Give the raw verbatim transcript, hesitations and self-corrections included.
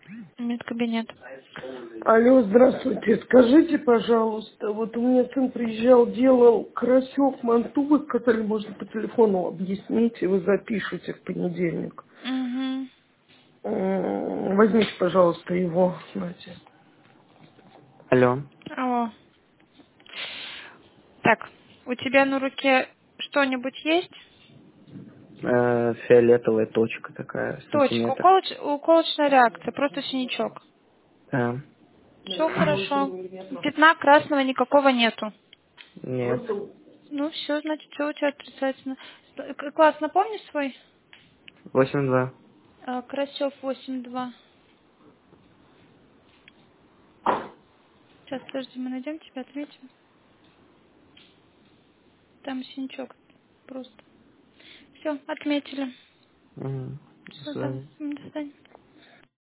Медкабинет. Алло, здравствуйте. Скажите, пожалуйста, вот у меня сын приезжал, делал Карасев мантубы, которые можно по телефону объяснить, и вы запишете в понедельник. Угу. М, Возьмите, пожалуйста, его. Знаете. Алло. Алло. Так, у тебя на руке что-нибудь есть? Э, фиолетовая точка такая, Точка. сантиметр. Уколоч... Уколочная реакция, просто синячок. Да. Все хорошо. Пятна красного никакого нету. Нет. Ну все, значит, все у тебя отрицательно. С- к- Класс, напомни свой? Восемь два. А, Карасев восемь два. Сейчас, подожди, мы найдем тебя, отметим. Там синячок просто. Все, отметили. Угу. До Все, да. свидания. М, До свидания.